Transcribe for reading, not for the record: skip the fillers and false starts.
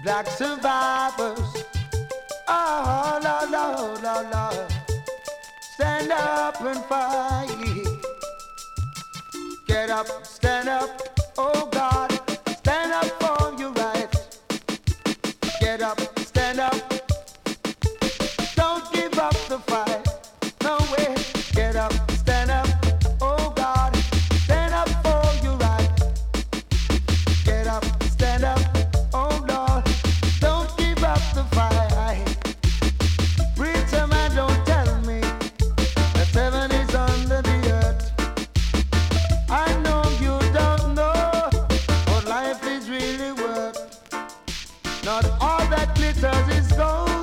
black survivors. Oh, Lord, Lord, Lord, Lord. Stand up and fight. Get up, stand up, oh God. Stand up for your rights. Get up, stand up. Don't give up the fight. No way. Get up, stand up, oh God. Stand up for your rights. Get up, stand up, oh Lord. Don't give up the fight. Preacher man, don't tell me that heaven is under the earth. I know you don't know what life is really worth. Not all that glitters is gold.